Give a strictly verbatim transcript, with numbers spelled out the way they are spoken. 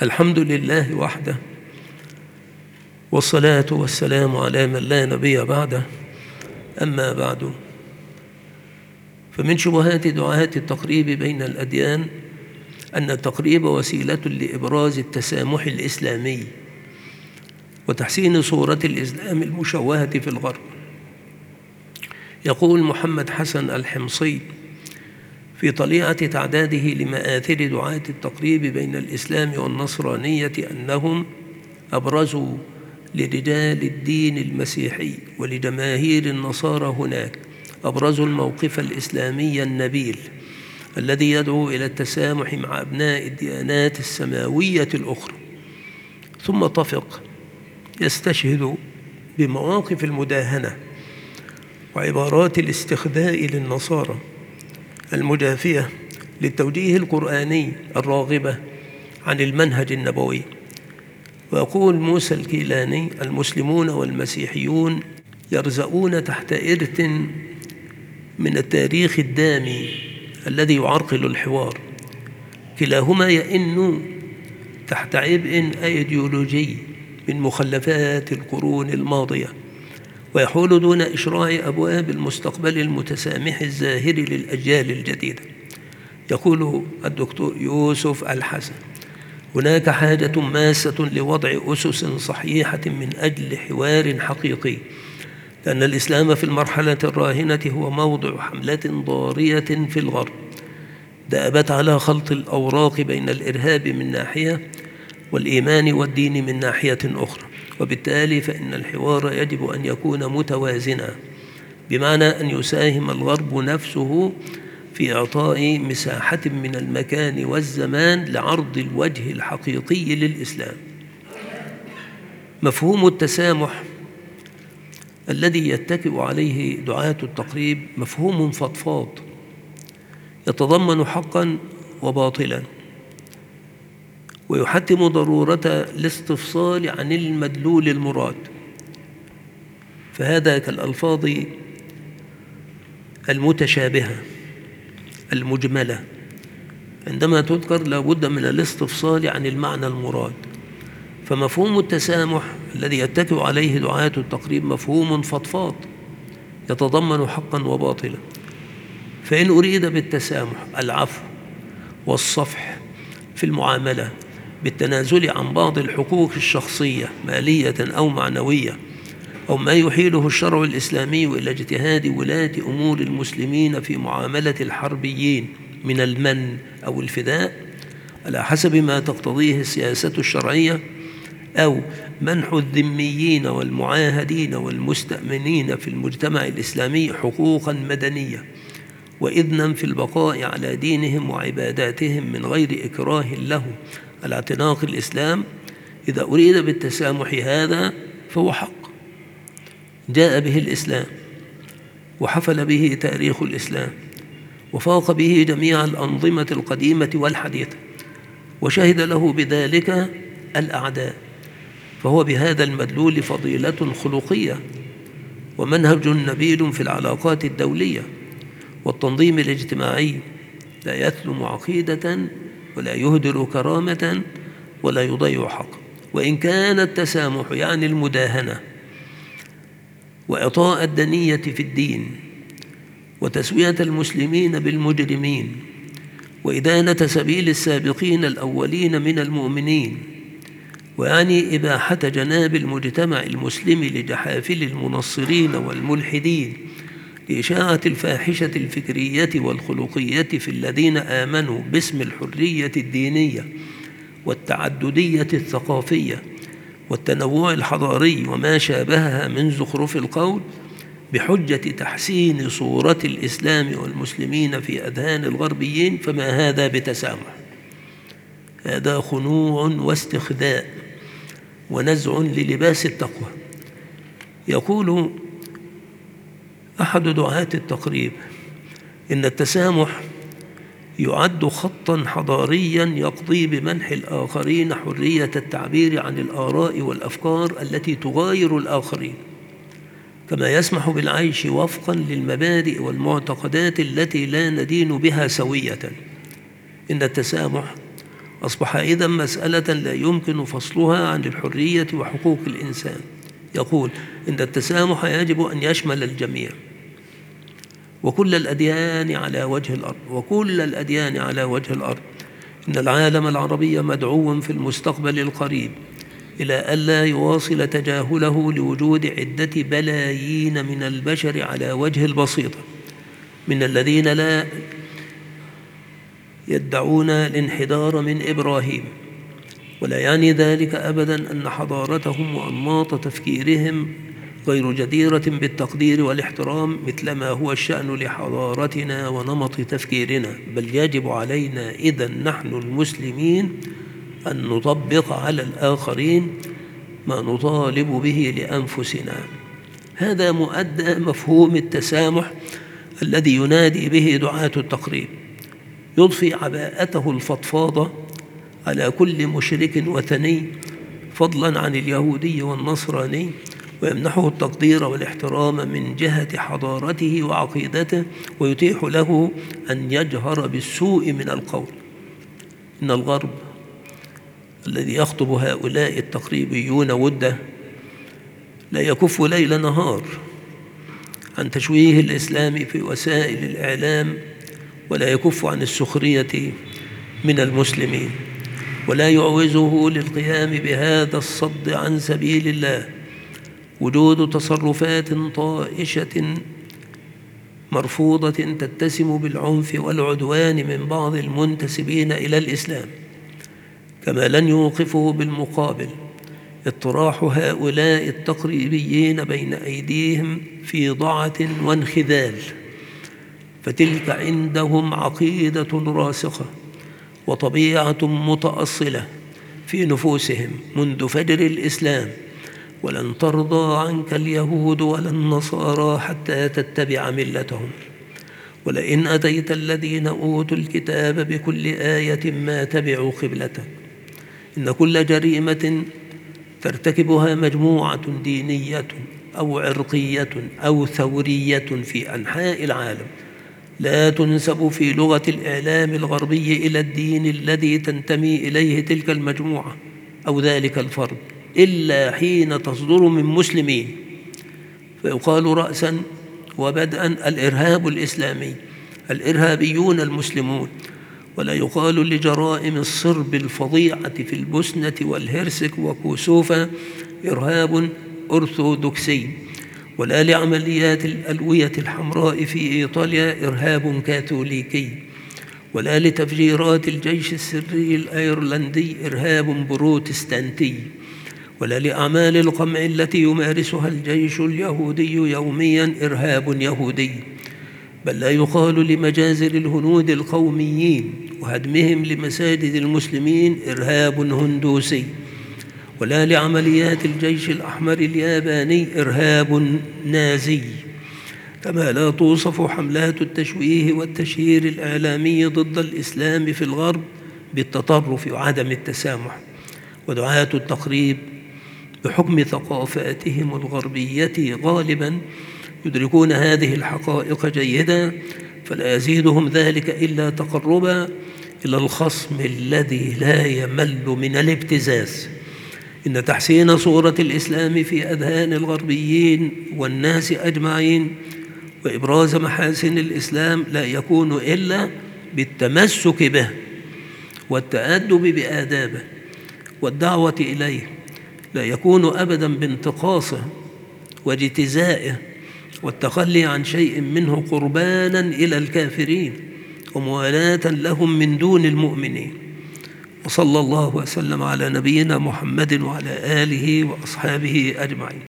الحمد لله وحده، والصلاة والسلام على من لا نبي بعده. أما بعد، فمن شبهات دعاة التقريب بين الأديان أن التقريب وسيلة لإبراز التسامح الإسلامي وتحسين صورة الإسلام المشوهة في الغرب. يقول محمد حسن الحمصي في طليعة تعداده لمآثر دعاة التقريب بين الإسلام والنصرانية أنهم أبرزوا لرجال الدين المسيحي ولجماهير النصارى هناك أبرزوا الموقف الإسلامي النبيل الذي يدعو إلى التسامح مع أبناء الديانات السماوية الأخرى، ثم طفق يستشهد بمواقف المداهنة وعبارات الاستخداء للنصارى المجافية للتوجيه القرآني الراغبة عن المنهج النبوي. ويقول موسى الكيلاني: المسلمون والمسيحيون يرزؤون تحت إرث من التاريخ الدامي الذي يعرقل الحوار، كلاهما يئن تحت عبء أيديولوجي من مخلفات القرون الماضية، ويحول دون إشراع أبواب المستقبل المتسامح الزاهر للأجيال الجديدة. يقول الدكتور يوسف الحسن: هناك حاجة ماسة لوضع أسس صحيحة من أجل حوار حقيقي، لأن الإسلام في المرحلة الراهنة هو موضع حملة ضارية في الغرب دأبت على خلط الأوراق بين الإرهاب من ناحية والإيمان والدين من ناحية أخرى، وبالتالي فإن الحوار يجب أن يكون متوازنا، بمعنى أن يساهم الغرب نفسه في إعطاء مساحة من المكان والزمان لعرض الوجه الحقيقي للإسلام. مفهوم التسامح الذي يتكئ عليه دعاة التقريب مفهوم فضفاض يتضمن حقا وباطلا، ويحتم ضرورة الاستفصال عن المدلول المراد، فهذا كالألفاظ المتشابهة المجملة عندما تذكر لابد من الاستفصال عن المعنى المراد. فمفهوم التسامح الذي يتكئ عليه دعاة التقريب مفهوم فضفاض يتضمن حقا وباطلا. فإن أريد بالتسامح العفو والصفح في المعاملة بالتنازل عن بعض الحقوق الشخصية مالية أو معنوية، أو ما يحيله الشرع الإسلامي إلى اجتهاد ولاة أمور المسلمين في معاملة الحربيين من المن أو الفداء على حسب ما تقتضيه السياسة الشرعية، أو منح الذميين والمعاهدين والمستأمنين في المجتمع الإسلامي حقوقا مدنية وإذنا في البقاء على دينهم وعباداتهم من غير إكراه له على اعتناق الإسلام، إذا أريد بالتسامح هذا فهو حق جاء به الإسلام وحفل به تاريخ الإسلام وفاق به جميع الأنظمة القديمة والحديثة وشهد له بذلك الأعداء، فهو بهذا المدلول فضيلة خلقية ومنهج نبيل في العلاقات الدولية والتنظيم الاجتماعي، لا يثلم عقيدة ولا يهدر كرامة ولا يضيع حق. وإن كان التسامح يعني المداهنة وإعطاء الدنية في الدين وتسوية المسلمين بالمجرمين وإدانة سبيل السابقين الأولين من المؤمنين، ويعني إباحة جناب المجتمع المسلم لجحافل المنصرين والملحدين لإشاعة الفاحشة الفكرية والخلقية في الذين آمنوا باسم الحرية الدينية والتعددية الثقافية والتنوع الحضاري وما شابهها من زخرف القول، بحجة تحسين صورة الإسلام والمسلمين في أذهان الغربيين، فما هذا بتسامح، هذا خنوع واستخداء ونزع للباس التقوى. يقول أحد دعاة التقريب إن التسامح يعد خطا حضاريا يقضي بمنح الآخرين حرية التعبير عن الآراء والأفكار التي تغاير الآخرين، كما يسمح بالعيش وفقا للمبادئ والمعتقدات التي لا ندين بها سوية. إن التسامح أصبح إذن مسألة لا يمكن فصلها عن الحرية وحقوق الإنسان. يقول إن التسامح يجب أن يشمل الجميع وكل الأديان على وجه الأرض وكل الأديان على وجه الأرض. إن العالم العربي مدعو في المستقبل القريب إلى ألا يواصل تجاهله لوجود عدة بلايين من البشر على وجه البسيطة من الذين لا يدعون الانحدار من إبراهيم، ولا يعني ذلك أبدا أن حضارتهم وأنماط تفكيرهم غير جديرة بالتقدير والاحترام مثلما هو الشأن لحضارتنا ونمط تفكيرنا، بل يجب علينا إذن نحن المسلمين أن نطبق على الآخرين ما نطالب به لأنفسنا. هذا مؤدى مفهوم التسامح الذي ينادي به دعاة التقريب، يضفي عباءته الفضفاضة على كل مشرك وثني فضلا عن اليهودي والنصراني، ويمنحه التقدير والاحترام من جهة حضارته وعقيدته، ويتيح له أن يجهر بالسوء من القول. إن الغرب الذي يخطب هؤلاء التقريبيون وده لا يكف ليل نهار عن تشويه الإسلام في وسائل الإعلام، ولا يكف عن السخرية من المسلمين، ولا يعوزه للقيام بهذا الصد عن سبيل الله وجود تصرفات طائشة مرفوضة تتسم بالعنف والعدوان من بعض المنتسبين إلى الإسلام، كما لن يوقفه بالمقابل اطراح هؤلاء التقريبيين بين أيديهم في ضعة وانخذال، فتلك عندهم عقيدة راسخة وطبيعة متأصلة في نفوسهم منذ فجر الإسلام، ولن ترضى عنك اليهود ولا النصارى حتى تتبع ملتهم، ولئن أتيت الذين أوتوا الكتاب بكل آية ما تبعوا قبلتك. إن كل جريمة ترتكبها مجموعة دينية أو عرقية أو ثورية في أنحاء العالم لا تنسب في لغة الإعلام الغربي إلى الدين الذي تنتمي إليه تلك المجموعة أو ذلك الفرد، إلا حين تصدر من مسلمين، فيقال رأسا وبدءا الإرهاب الإسلامي، الإرهابيون المسلمون، ولا يقال لجرائم الصرب الفظيعة في البوسنة والهرسك وكوسوفا إرهاب أرثوذكسي، ولا لعمليات الألوية الحمراء في إيطاليا إرهاب كاثوليكي، ولا لتفجيرات الجيش السري الأيرلندي إرهاب بروتستانتي، ولا لأعمال القمع التي يمارسها الجيش اليهودي يوميا إرهاب يهودي، بل لا يقال لمجازر الهنود القوميين وهدمهم لمساجد المسلمين إرهاب هندوسي، ولا لعمليات الجيش الأحمر الياباني إرهاب نازي، كما لا توصف حملات التشويه والتشهير الإعلامي ضد الإسلام في الغرب بالتطرف وعدم التسامح. ودعاة التقريب بحكم ثقافاتهم الغربية غالبا يدركون هذه الحقائق جيدا، فلا يزيدهم ذلك إلا تقربا إلى الخصم الذي لا يمل من الابتزاز. إن تحسين صورة الإسلام في أذهان الغربيين والناس أجمعين وإبراز محاسن الإسلام لا يكون إلا بالتمسك به والتأدب بآدابه والدعوة إليه، لا يكون أبدا بانتقاصه واجتزائه والتخلي عن شيء منه قربانا إلى الكافرين وموالاة لهم من دون المؤمنين. وصلى الله وسلم على نبينا محمد وعلى آله وأصحابه أجمعين.